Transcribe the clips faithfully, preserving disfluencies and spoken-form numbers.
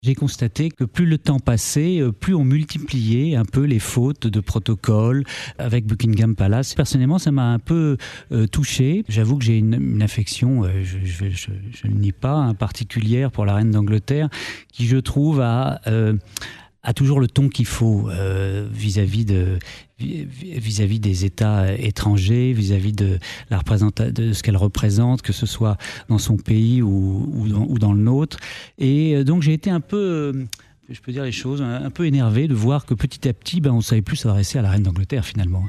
J'ai constaté que plus le temps passait, plus on multipliait un peu les fautes de protocole avec Buckingham Palace. Personnellement, ça m'a un peu euh, touché. J'avoue que j'ai une, une affection, euh, je, je, je, je ne nie pas, hein, particulière pour la reine d'Angleterre, qui je trouve a, euh, a toujours le ton qu'il faut euh, vis-à-vis de... vis-à-vis des États étrangers, vis-à-vis de, la représenta- de ce qu'elle représente, que ce soit dans son pays ou, ou, dans, ou dans le nôtre. Et donc j'ai été un peu, je peux dire les choses, un peu énervé de voir que petit à petit, ben, on ne savait plus s'adresser à la reine d'Angleterre finalement.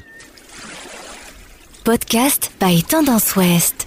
Podcast by Tendance Ouest.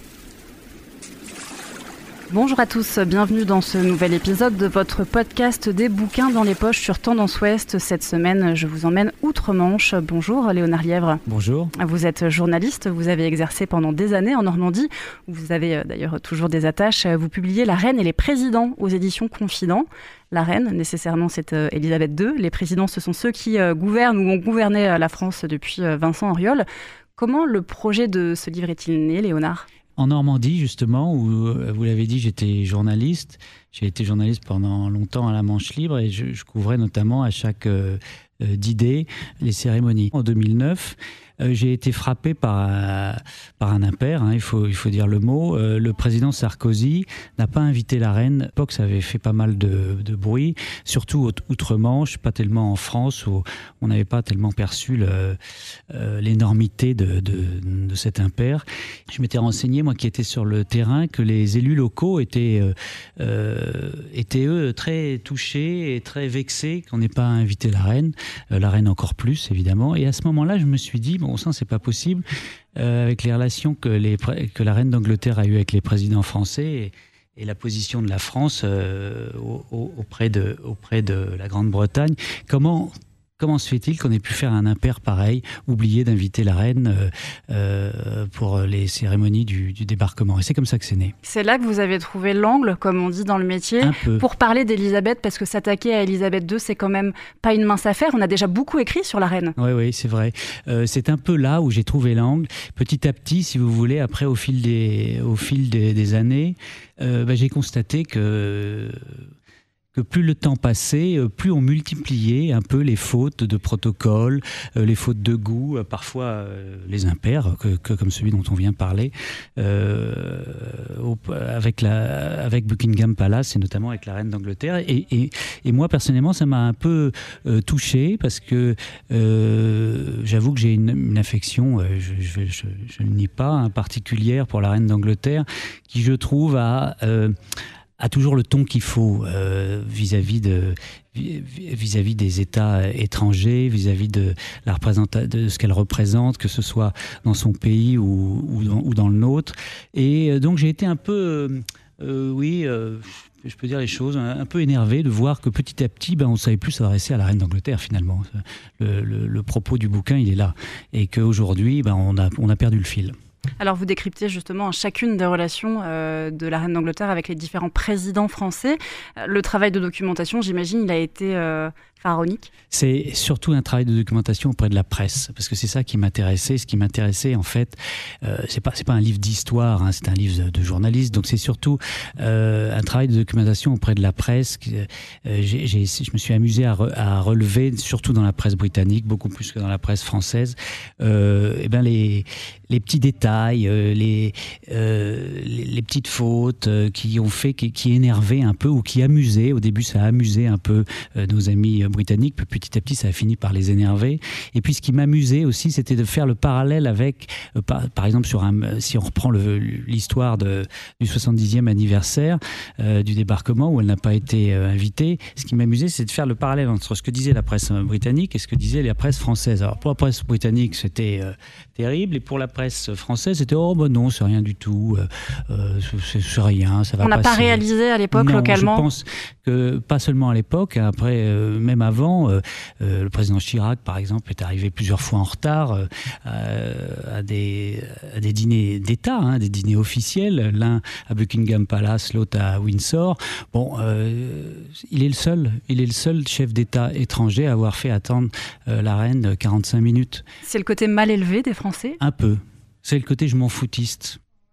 Bonjour à tous, bienvenue dans ce nouvel épisode de votre podcast des bouquins dans les poches sur Tendance Ouest. Cette semaine, je vous emmène outre-Manche. Bonjour Léonard Lièvre. Bonjour. Vous êtes journaliste, vous avez exercé pendant des années en Normandie, où vous avez d'ailleurs toujours des attaches. Vous publiez La Reine et les présidents aux éditions Confident. La reine, nécessairement, c'est Élisabeth deux. Les présidents, ce sont ceux qui gouvernent ou ont gouverné la France depuis Vincent Auriol. Comment le projet de ce livre est-il né, Léonard ? En Normandie, justement, où, vous l'avez dit, j'étais journaliste. J'ai été journaliste pendant longtemps à la Manche Libre et je, je couvrais notamment à chaque euh, D-Day les cérémonies. En deux mille neuf, euh, j'ai été frappé par, euh, par un impair, hein, il faut, il faut dire le mot. Euh, le président Sarkozy n'a pas invité la reine. À l'époque, ça avait fait pas mal de, de bruit, surtout outre-Manche, pas tellement en France, où on n'avait pas tellement perçu le, euh, l'énormité de, de, de cet impair. Je m'étais renseigné, moi qui étais sur le terrain, que les élus locaux étaient, euh, euh, étaient eux, très touchés et très vexés qu'on n'ait pas invité la reine. Euh, la reine encore plus, évidemment. Et à ce moment-là, je me suis dit, bon sang, c'est pas possible, euh, avec les relations que, les, que la reine d'Angleterre a eues avec les présidents français et, et la position de la France euh, au, auprès, de, auprès de la Grande-Bretagne. Comment... Comment se fait-il qu'on ait pu faire un impair pareil, oublier d'inviter la reine euh, euh, pour les cérémonies du, du débarquement ? Et c'est comme ça que c'est né. C'est là que vous avez trouvé l'angle, comme on dit dans le métier, pour parler d'Élisabeth, parce que s'attaquer à Élisabeth deux, c'est quand même pas une mince affaire. On a déjà beaucoup écrit sur la reine. Oui, oui, c'est vrai. Euh, c'est un peu là où j'ai trouvé l'angle. Petit à petit, si vous voulez, après, au fil des, au fil des, des années, euh, bah, j'ai constaté que... que plus le temps passait, plus on multipliait un peu les fautes de protocole, euh, les fautes de goût, euh, parfois euh, les impairs, que, que, comme celui dont on vient de parler, euh, au, avec, la, avec Buckingham Palace et notamment avec la reine d'Angleterre. Et, et, et moi, personnellement, ça m'a un peu euh, touché parce que euh, j'avoue que j'ai une, une affection, euh, je, je, je, je ne nie pas, hein, particulière pour la reine d'Angleterre, qui, je trouve, a... Euh, a toujours le ton qu'il faut euh, vis-à-vis de vis-à-vis des États étrangers, vis-à-vis de la représenta- de ce qu'elle représente, que ce soit dans son pays ou, ou, dans, ou dans le nôtre. Et donc j'ai été un peu, euh, oui, euh, je peux dire les choses, un, un peu énervé de voir que petit à petit, ben, on ne savait plus s'adresser à la reine d'Angleterre finalement. Le, le, le propos du bouquin, il est là. Et qu'aujourd'hui, ben, on a, on a perdu le fil. Alors vous décryptez justement chacune des relations euh, de la reine d'Angleterre avec les différents présidents français. Le travail de documentation, j'imagine, il a été euh, pharaonique. C'est surtout un travail de documentation auprès de la presse, parce que c'est ça qui m'intéressait. Ce qui m'intéressait, en fait, euh, c'est pas c'est pas un livre d'histoire, hein, c'est un livre de journaliste. Donc c'est surtout euh, un travail de documentation auprès de la presse. Euh, j'ai, j'ai, je me suis amusé à, re, à relever, surtout dans la presse britannique, beaucoup plus que dans la presse française, euh, et ben les les petits détails, euh, les, euh, les les petites fautes euh, qui ont fait qui, qui énervaient un peu ou qui amusaient. Au début, ça a amusé un peu euh, nos amis britanniques, puis petit à petit, ça a fini par les énerver. Et puis, ce qui m'amusait aussi, c'était de faire le parallèle avec, euh, par, par exemple, sur un, si on reprend le, l'histoire de, du soixante-dixième anniversaire euh, du débarquement, où elle n'a pas été euh, invitée. Ce qui m'amusait, c'est de faire le parallèle entre ce que disait la presse britannique et ce que disait la presse française. Alors, pour la presse britannique, c'était euh, terrible, et pour la presse française, c'était « Oh, ben non, c'est rien du tout, euh, euh, c'est, c'est rien, ça va passer ». On n'a pas réalisé à l'époque, non, localement. Je pense que, pas seulement à l'époque, après, euh, même avant, euh, euh, le président Chirac, par exemple, est arrivé plusieurs fois en retard euh, à, des, à des dîners d'État, hein, des dîners officiels, l'un à Buckingham Palace, l'autre à Windsor. Bon, euh, il est le seul, il est le seul chef d'État étranger à avoir fait attendre euh, la reine quarante-cinq minutes. C'est le côté mal élevé des Français ? Un peu. C'est le côté je m'en foutiste.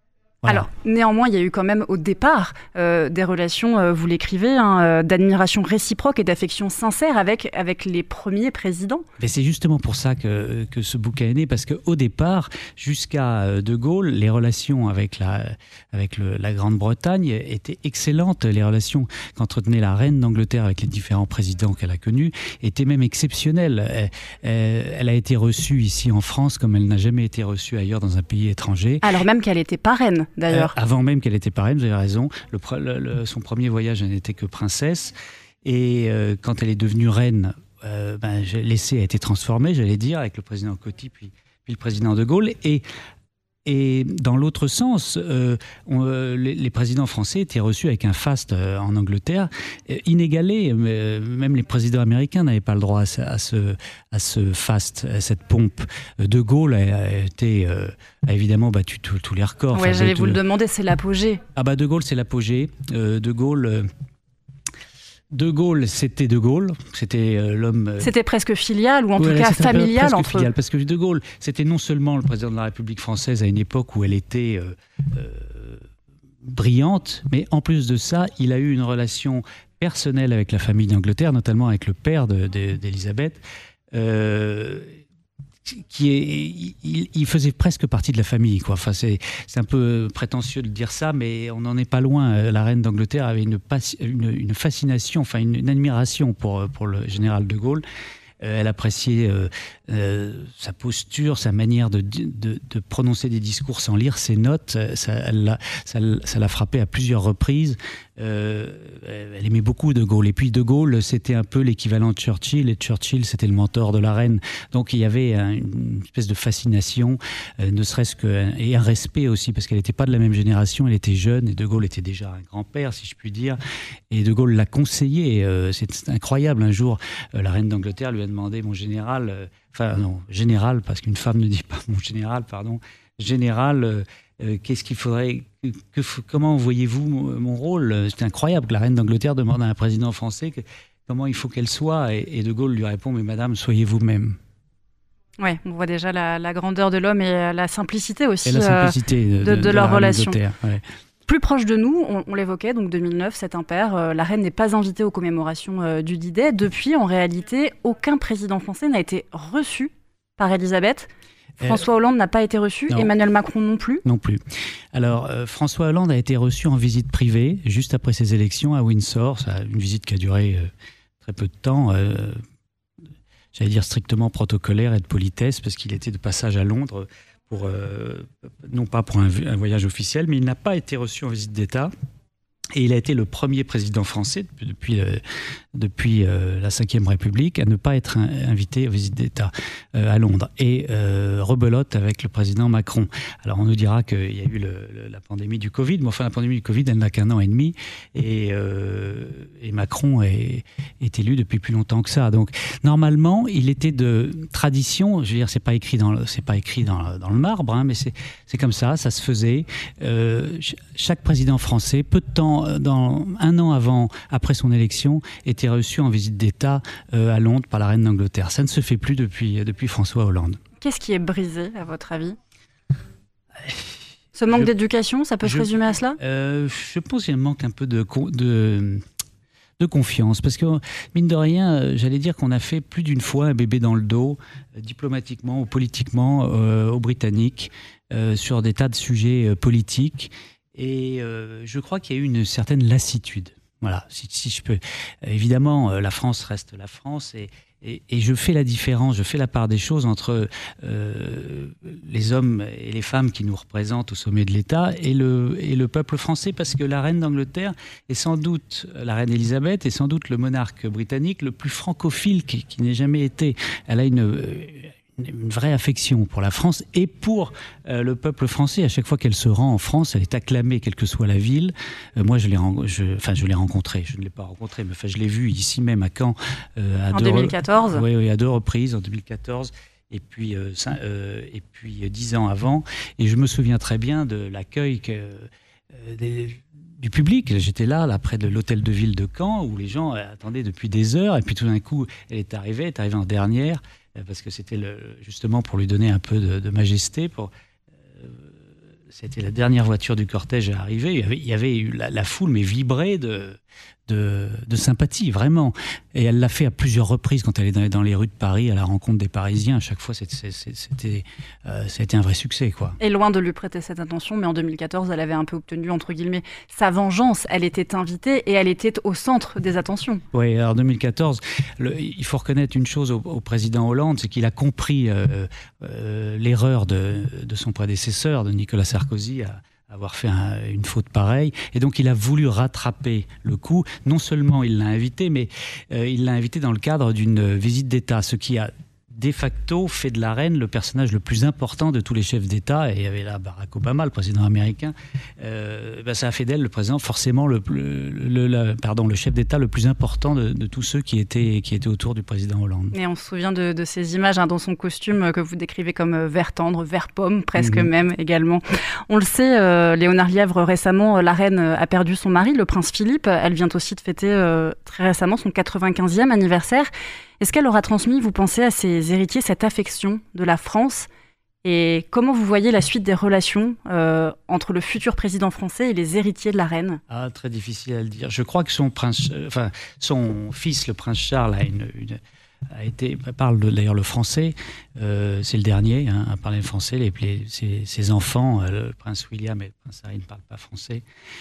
Voilà. Alors, néanmoins, il y a eu quand même au départ euh, des relations, euh, vous l'écrivez, hein, euh, d'admiration réciproque et d'affection sincère avec, avec les premiers présidents. Mais c'est justement pour ça que, que ce bouquin est né, parce qu'au départ, jusqu'à De Gaulle, les relations avec la, avec le, la Grande-Bretagne étaient excellentes. Les relations qu'entretenait la reine d'Angleterre avec les différents présidents qu'elle a connus étaient même exceptionnelles. Elle, elle a été reçue ici en France comme elle n'a jamais été reçue ailleurs dans un pays étranger. Alors même qu'elle était parraine. D'ailleurs. Euh, avant même qu'elle était parraine, vous avez raison. Le, le, le, son premier voyage, elle n'était que princesse. Et euh, quand elle est devenue reine, euh, ben, l'essai a été transformé, j'allais dire, avec le président Coty, puis, puis le président de Gaulle. Et, et dans l'autre sens, euh, on, euh, les, les présidents français étaient reçus avec un faste euh, en Angleterre euh, inégalé. Euh, même les présidents américains n'avaient pas le droit à ce, à ce, à ce faste, à cette pompe. De Gaulle a, a, été, euh, a évidemment battu tous les records. Oui, enfin, j'allais vous le demander, c'est l'apogée. Ah bah De Gaulle, c'est l'apogée. Euh, de Gaulle... Euh, De Gaulle, c'était De Gaulle, c'était euh, l'homme... Euh... C'était presque filial, ou en ouais, tout cas familial presque entre filial, eux. Parce que De Gaulle, c'était non seulement le président de la République française à une époque où elle était euh, euh, brillante, mais en plus de ça, il a eu une relation personnelle avec la famille d'Angleterre, notamment avec le père de, de, d'Élisabeth, euh, qui est, il, il faisait presque partie de la famille, quoi. Enfin, c'est, c'est un peu prétentieux de dire ça, mais on n'en est pas loin. La reine d'Angleterre avait une, une, une fascination, enfin une, une admiration pour, pour le général de Gaulle. Euh, elle appréciait euh, euh, sa posture, sa manière de, de, de prononcer des discours sans lire ses notes. Ça, elle l'a, ça, ça l'a frappé à plusieurs reprises. Euh, elle aimait beaucoup De Gaulle. Et puis De Gaulle, c'était un peu l'équivalent de Churchill, et Churchill, c'était le mentor de la reine. Donc il y avait un, une espèce de fascination, euh, ne serait-ce que, et un respect aussi, parce qu'elle n'était pas de la même génération, elle était jeune, et De Gaulle était déjà un grand-père, si je puis dire. Et De Gaulle l'a conseillé. Euh, c'est, c'est incroyable. Un jour, euh, la reine d'Angleterre lui a demandé, mon général, euh, enfin non, général, parce qu'une femme ne dit pas mon général, pardon, général, euh, euh, qu'est-ce qu'il faudrait, que, que, comment voyez-vous mon, mon rôle? C'est incroyable que la reine d'Angleterre demande à un président français que, comment il faut qu'elle soit, et, et De Gaulle lui répond, mais madame, soyez vous-même. Oui, on voit déjà la, la grandeur de l'homme et la simplicité aussi et la simplicité euh, de, de, de, de leur relation. Ouais. Plus proche de nous, on, on l'évoquait, donc deux mille neuf, cet impair, euh, la reine n'est pas invitée aux commémorations euh, du D-Day. Depuis, en réalité, aucun président français n'a été reçu par Élisabeth. François Hollande n'a pas été reçu, non. Emmanuel Macron non plus. Non plus. Alors, euh, François Hollande a été reçu en visite privée, juste après ses élections à Windsor. Ça, une visite qui a duré euh, très peu de temps, euh, j'allais dire strictement protocolaire et de politesse, parce qu'il était de passage à Londres, pour, euh, non pas pour un, un voyage officiel, mais il n'a pas été reçu en visite d'État. Et il a été le premier président français depuis, depuis, euh, depuis euh, la cinquième République à ne pas être un, invité aux visites d'État euh, à Londres. Et euh, rebelote avec le président Macron. Alors on nous dira qu'il y a eu le, le, la pandémie du Covid, mais enfin la pandémie du Covid, elle n'a qu'un an et demi. Et, euh, et Macron est, est élu depuis plus longtemps que ça. Donc normalement, il était de tradition, je veux dire, c'est pas écrit dans le, c'est pas écrit dans, dans le marbre, hein, mais c'est, c'est comme ça, ça se faisait. Euh, chaque président français, peu de temps Dans, un an avant, après son élection, était reçu en visite d'État euh, à Londres par la reine d'Angleterre. Ça ne se fait plus depuis, depuis François Hollande. Qu'est-ce qui est brisé, à votre avis ? Ce manque je, d'éducation, ça peut je, se résumer à cela ? euh, Je pense qu'il manque un peu de, de, de confiance. Parce que, mine de rien, j'allais dire qu'on a fait plus d'une fois un bébé dans le dos, euh, diplomatiquement ou politiquement, euh, aux Britanniques, euh, sur des tas de sujets euh, politiques. Et euh, je crois qu'il y a eu une certaine lassitude. Voilà, si, si je peux. Évidemment, euh, la France reste la France et, et, et je fais la différence, je fais la part des choses entre euh, les hommes et les femmes qui nous représentent au sommet de l'État et le, et le peuple français, parce que la reine d'Angleterre est sans doute, la reine Elisabeth est sans doute le monarque britannique le plus francophile qui, qui n'ait jamais été. Elle a une... une vraie affection pour la France et pour euh, le peuple français. À chaque fois qu'elle se rend en France, elle est acclamée, quelle que soit la ville. Euh, moi, je l'ai, je, enfin, je l'ai rencontrée. Je ne l'ai pas rencontrée, mais enfin, je l'ai vue ici même à Caen. Euh, à en deux deux mille quatorze. Re- oui, oui, à deux reprises, en deux mille quatorze. Et puis, euh, cinq, euh, et puis euh, dix ans avant. Et je me souviens très bien de l'accueil que, euh, des, du public. J'étais là, là, près de l'hôtel de ville de Caen, où les gens attendaient depuis des heures. Et puis tout d'un coup, elle est arrivée, elle est arrivée en dernière, parce que c'était le, justement pour lui donner un peu de, de majesté. Pour, euh, c'était la dernière voiture du cortège à arriver. Il y avait, il y avait eu la, la foule, mais vibrait de, de, de sympathie, vraiment. Et elle l'a fait à plusieurs reprises quand elle est dans, dans les rues de Paris, à la rencontre des Parisiens. À chaque fois, c'était, c'était, euh, ça a été un vrai succès, quoi. Et loin de lui prêter cette attention, mais en deux mille quatorze, elle avait un peu obtenu, entre guillemets, sa vengeance. Elle était invitée et elle était au centre des attentions. Oui, alors deux mille quatorze, le, il faut reconnaître une chose au, au président Hollande, c'est qu'il a compris euh, euh, l'erreur de, de son prédécesseur, de Nicolas Sarkozy, à avoir fait un, une faute pareille. Et donc, il a voulu rattraper le coup. Non seulement il l'a invité, mais euh, il l'a invité dans le cadre d'une visite d'État, ce qui a de facto fait de la reine le personnage le plus important de tous les chefs d'État. Et il y avait là Barack Obama, le président américain. Euh, ben ça a fait d'elle le président forcément le, le, le, le, pardon, le chef d'État le plus important de, de tous ceux qui étaient, qui étaient autour du président Hollande. Et on se souvient de, de ces images hein, dans son costume que vous décrivez comme vert tendre, vert pomme, presque mmh. même également. On le sait, euh, Léonard Lièvre, récemment, la reine a perdu son mari, le prince Philippe. Elle vient aussi de fêter euh, très récemment son quatre-vingt-quinzième anniversaire. Est-ce qu'elle aura transmis, vous pensez, à ses héritiers cette affection de la France ? Et comment vous voyez la suite des relations euh, entre le futur président français et les héritiers de la reine ? Ah, très difficile à le dire. Je crois que son, prince, euh, enfin, son fils, le prince Charles, a une... une... a été, parle d'ailleurs le français, euh, c'est le dernier hein, à parler le français. Les, les, ses, ses enfants, euh, le prince William et le prince Harry ne parlent pas français.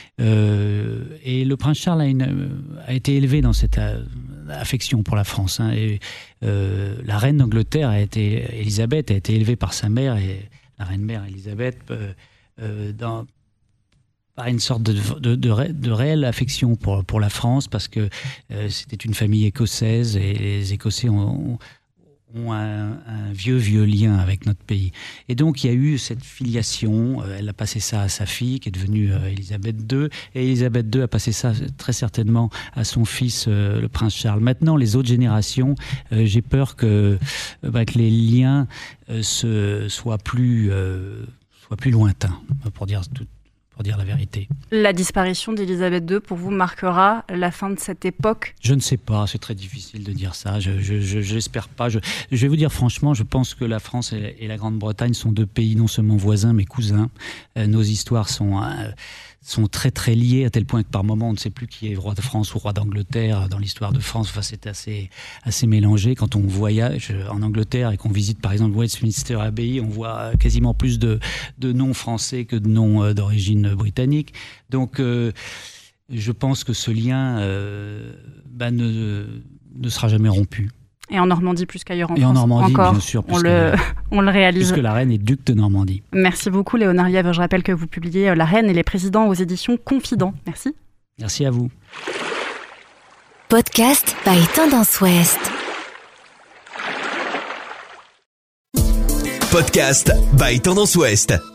Euh, et le prince Charles a, une, a été élevé dans cette euh, affection pour la France. Hein, et euh, la reine d'Angleterre a été, Élisabeth, a été élevée par sa mère, et la reine-mère Élisabeth, euh, euh, dans par une sorte de, de, de, de réelle affection pour, pour la France, parce que euh, c'était une famille écossaise et les Écossais ont, ont un, un vieux, vieux lien avec notre pays. Et donc, il y a eu cette filiation. Euh, elle a passé ça à sa fille, qui est devenue euh, Élisabeth deux, et Élisabeth deux a passé ça très certainement à son fils, euh, le prince Charles. Maintenant, les autres générations, euh, j'ai peur que, euh, bah, que les liens euh, se, soient, plus, euh, soient plus lointains, pour dire tout. Pour dire la vérité. La disparition d'Élisabeth deux, pour vous, marquera la fin de cette époque ? Je ne sais pas, c'est très difficile de dire ça. Je, je, je, je l'espère pas. Je, je vais vous dire franchement, je pense que la France et, et la Grande-Bretagne sont deux pays non seulement voisins, mais cousins. Euh, nos histoires sont... Euh, sont très très liés, à tel point que par moments on ne sait plus qui est roi de France ou roi d'Angleterre dans l'histoire de France. Enfin, c'est assez, assez mélangé. Quand on voyage en Angleterre et qu'on visite par exemple Westminster Abbey, on voit quasiment plus de, de noms français que de noms d'origine britannique. Donc euh, je pense que ce lien euh, bah, ne, ne sera jamais rompu. Et en Normandie plus qu'ailleurs en et France. Et en Normandie, encore, bien sûr. On le, on le réalise. Puisque la reine est duc de Normandie. Merci beaucoup Léonard Lièvre. Je rappelle que vous publiez La reine et les présidents aux éditions Confident. Merci. Merci à vous. Podcast by Tendance Ouest. Podcast by Tendance Ouest.